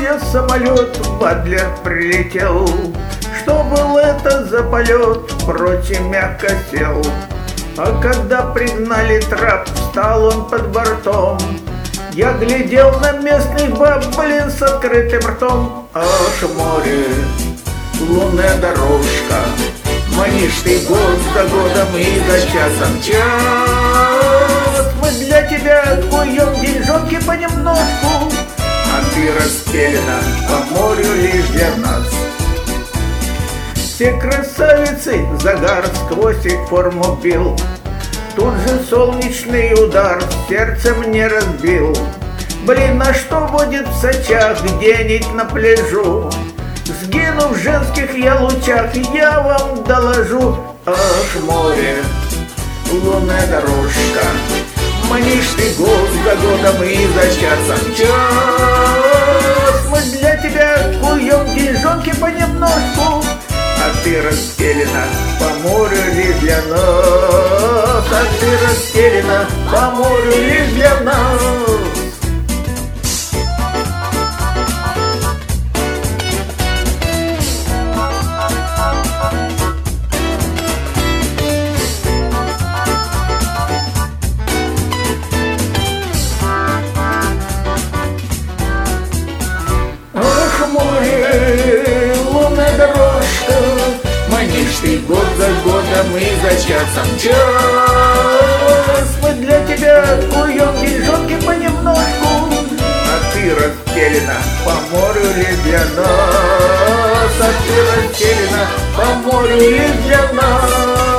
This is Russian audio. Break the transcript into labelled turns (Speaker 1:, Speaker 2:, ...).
Speaker 1: я самолет, Бадлер прилетел. Что был это за полет, впрочем, мягко сел. А когда пригнали трап, встал он под бортом. Я глядел на местных баб, блин, с открытым ртом. Ах, море, лунная дорожка, манишь ты год за годом и за часом час. Мы для тебя куем деньжонки понемножку, а ты расстелена по морю лишь для нас. Все красавицы загар сквозь их форму бил. Тут же солнечный удар сердце мне разбил. Блин, а что будет в Сочах где-нибудь на пляжу? Сгину в женских я лучах, я вам доложу. Ах, море, лунная дорожка, манишь ты год за годом и за часом час. Мы для тебя куем деньжонки понемножку, а ты расстелена по морю лишь для нас. А ты расстелена по морю лишь для нас. Ах, море, лунная дорожка, манишь ты год за годом и за часом час. Мы для тебя куем деньжонки понемножку, а ты расстелена по морю лишь для нас. А ты расстелена по морю лишь для нас.